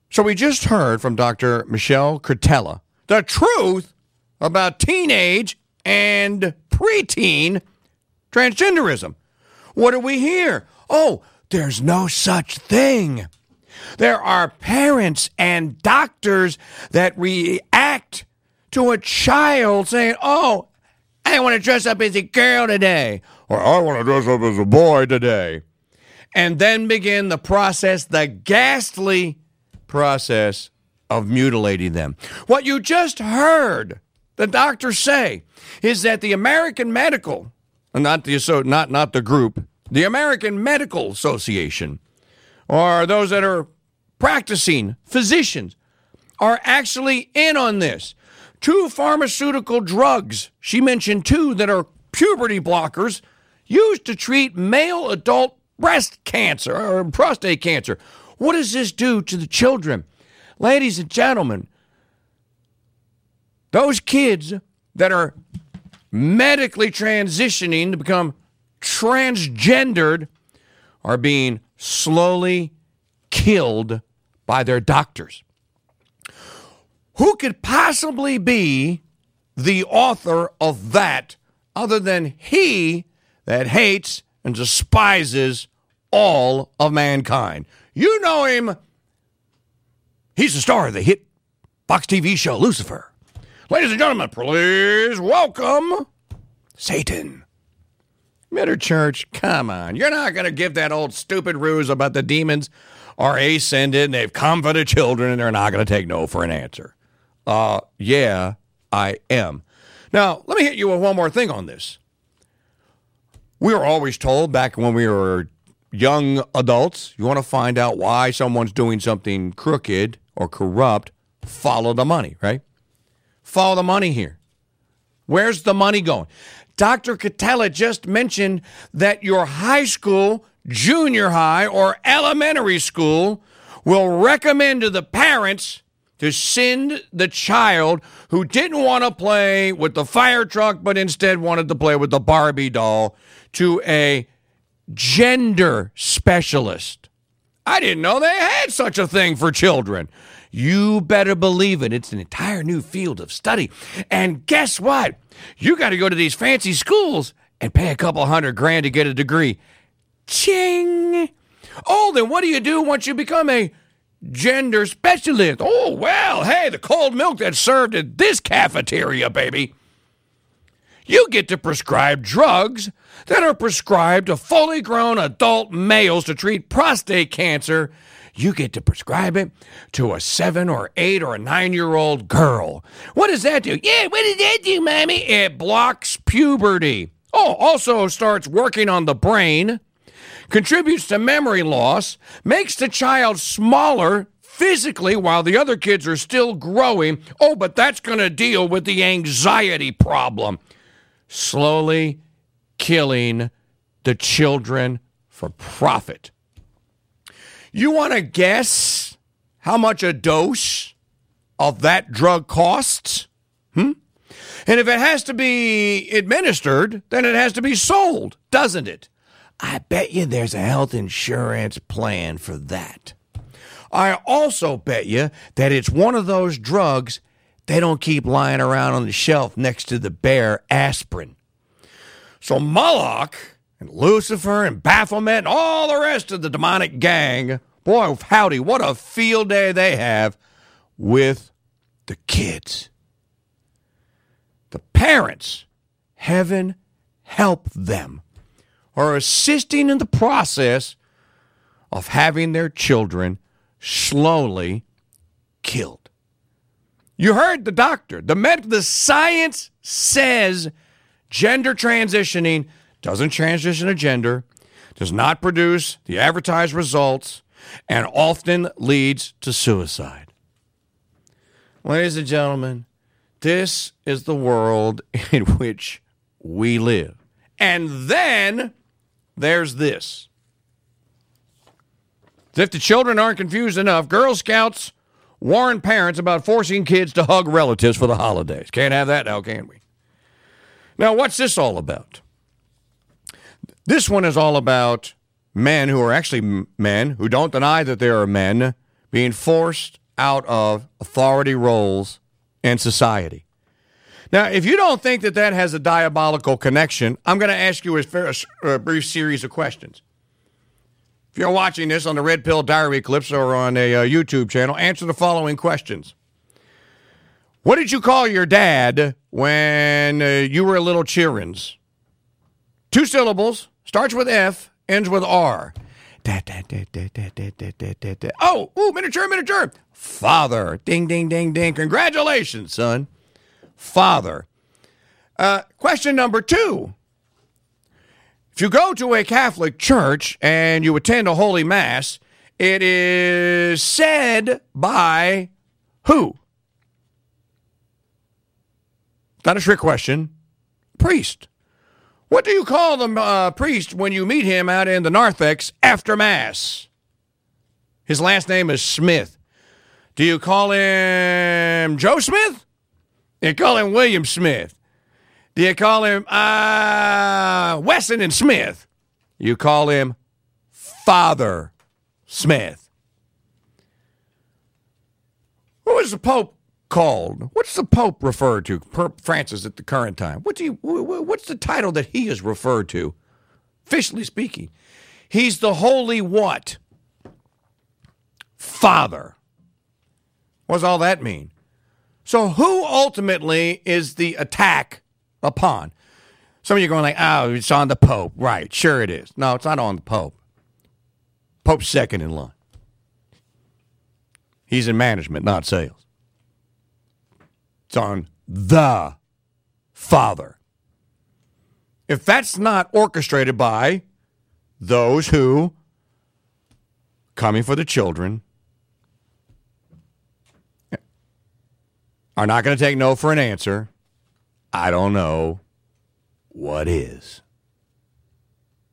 So we just heard from Dr. Michelle Cretella the truth about teenage and preteen transgenderism. What do we hear? Oh, there's no such thing. There are parents and doctors that react to a child saying, oh, I want to dress up as a girl today, or I want to dress up as a boy today. And then begin the process, the ghastly process of mutilating them. What you just heard the doctor say is that the American Medical, not the group, the American Medical Association, or those that are practicing physicians, are actually in on this. 2 pharmaceutical drugs, she mentioned 2 that are puberty blockers, used to treat male adult breast cancer or prostate cancer. What does this do to the children? Ladies and gentlemen, those kids that are medically transitioning to become transgendered are being slowly killed by their doctors. Who could possibly be the author of that other than he that hates and despises all of mankind? You know him. He's the star of the hit Fox TV show Lucifer. Ladies and gentlemen, please welcome Satan. Mitter Church, come on. You're not going to give that old stupid ruse about the demons are ascended, they've come for the children, and they're not going to take no for an answer. Yeah, I am. Now, let me hit you with one more thing on this. We were always told back when we were young adults, you want to find out why someone's doing something crooked or corrupt, follow the money, right? Follow the money here. Where's the money going? Dr. Cretella just mentioned that your high school, junior high, or elementary school will recommend to the parents to send the child who didn't want to play with the fire truck but instead wanted to play with the Barbie doll to a gender specialist. I didn't know they had such a thing for children. You better believe it. It's an entire new field of study. And guess what? You got to go to these fancy schools and pay a couple $100,000 to get a degree. Ching! Oh, then what do you do once you become a gender specialist? Oh, well, hey, the cold milk that's served at this cafeteria, baby. You get to prescribe drugs that are prescribed to fully grown adult males to treat prostate cancer. You get to prescribe it to a 7 or 8 or a 9-year-old girl. What does that do? Yeah, what does that do, Mommy? It blocks puberty. Oh, also starts working on the brain, contributes to memory loss, makes the child smaller physically while the other kids are still growing. Oh, but that's going to deal with the anxiety problem. Slowly killing the children for profit. You want to guess how much a dose of that drug costs? And if it has to be administered, then it has to be sold, doesn't it? I bet you there's a health insurance plan for that. I also bet you that it's one of those drugs they don't keep lying around on the shelf next to the Bayer aspirin. So Moloch and Lucifer and Baphomet and all the rest of the demonic gang, boy, howdy, what a field day they have with the kids. The parents, heaven help them, are assisting in the process of having their children slowly killed. You heard the doctor. The science says gender transitioning doesn't transition to gender, does not produce the advertised results, and often leads to suicide. Ladies and gentlemen, this is the world in which we live. And then there's this. If the children aren't confused enough, Girl Scouts warn parents about forcing kids to hug relatives for the holidays. Can't have that now, can we? Now, what's this all about? This one is all about men who are actually men, who don't deny that they are men, being forced out of authority roles in society. Now, if you don't think that that has a diabolical connection, I'm going to ask you a brief series of questions. If you're watching this on the Red Pill Diary clips or on a YouTube channel, answer the following questions. What did you call your dad when you were a little cheerins? 2 syllables, starts with F, ends with R. Oh, miniature. Father. Ding, ding, ding, ding. Congratulations, son. Father. Question number 2. If you go to a Catholic church and you attend a Holy Mass, it is said by who? Not a trick question. Priest. What do you call the priest when you meet him out in the narthex after Mass? His last name is Smith. Do you call him Joe Smith? You call him William Smith. Do you call him Wesson and Smith? You call him Father Smith. Who is the Pope called? What's the Pope referred to? Pope Francis at the current time. What's the title that he is referred to? Officially speaking, he's the holy what? Father. What does all that mean? So who ultimately is the attack upon? Some of you are going like, oh, it's on the Pope. Right, sure it is. No, it's not on the Pope. Pope's second in line. He's in management, not sales. It's on the Father. If that's not orchestrated by those who, coming for the children, are not going to take no for an answer, I don't know what is.